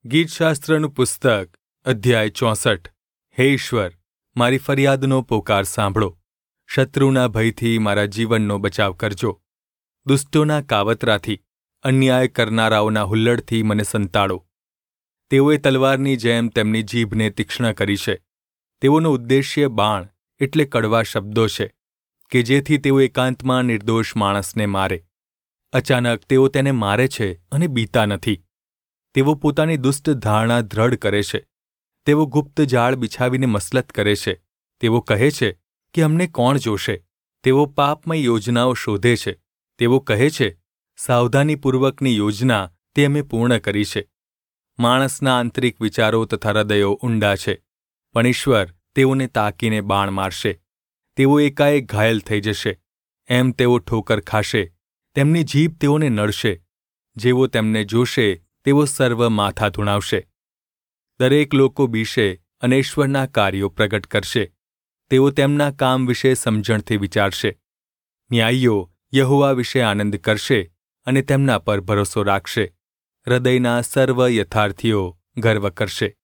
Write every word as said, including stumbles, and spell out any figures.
ગીતશાસ્ત્રનું પુસ્તક અધ્યાય ચોસઠ. હે ઈશ્વર, મારી ફરિયાદનો પોકાર સાંભળો. શત્રુના ભયથી મારા જીવનનો બચાવ કરજો. દુષ્ટોના કાવતરાથી, અન્યાય કરનારાઓના હુલ્લડથી મને સંતાડો. તેઓએ તલવારની જેમ તેમની જીભને તીક્ષ્ણ કરી છે. તેઓનો ઉદ્દેશ્ય બાણ એટલે કડવા શબ્દો છે, કે જેથી તેઓ એકાંતમાં નિર્દોષ માણસને મારે. અચાનક તેઓ તેને મારે છે અને બીતા નથી. તેઓ પોતાની દુષ્ટ ધારણા દ્રઢ કરે છે. તેઓ ગુપ્ત જાળ બિછાવીને મસલત કરે છે. તેઓ કહે છે કે અમને કોણ જોશે. તેઓ પાપમય યોજનાઓ શોધે છે. તેઓ કહે છે, સાવધાનીપૂર્વકની યોજના તે અમે પૂર્ણ કરી છે. માણસના આંતરિક વિચારો તથા હૃદયો ઊંડા છે, પણ ઈશ્વર તેઓને તાકીને બાણ મારશે. તેઓ એકાએક ઘાયલ થઈ જશે. એમ તેઓ ઠોકર ખાશે. તેમની જીભ તેઓને નડશે. જેઓ તેમને જોશે તેઓ સર્વ માથા ધુણાવશે. દરેક લોકો બીશે અને ઈશ્વરના કાર્યો પ્રગટ કરશે. તેઓ તેમના કામ વિશે સમજણથી વિચારશે. ન્યાયીઓ યહોવા વિશે આનંદ કરશે અને તેમના પર ભરોસો રાખશે. હૃદયના સર્વ યથાર્થીઓ ગર્વ કરશે.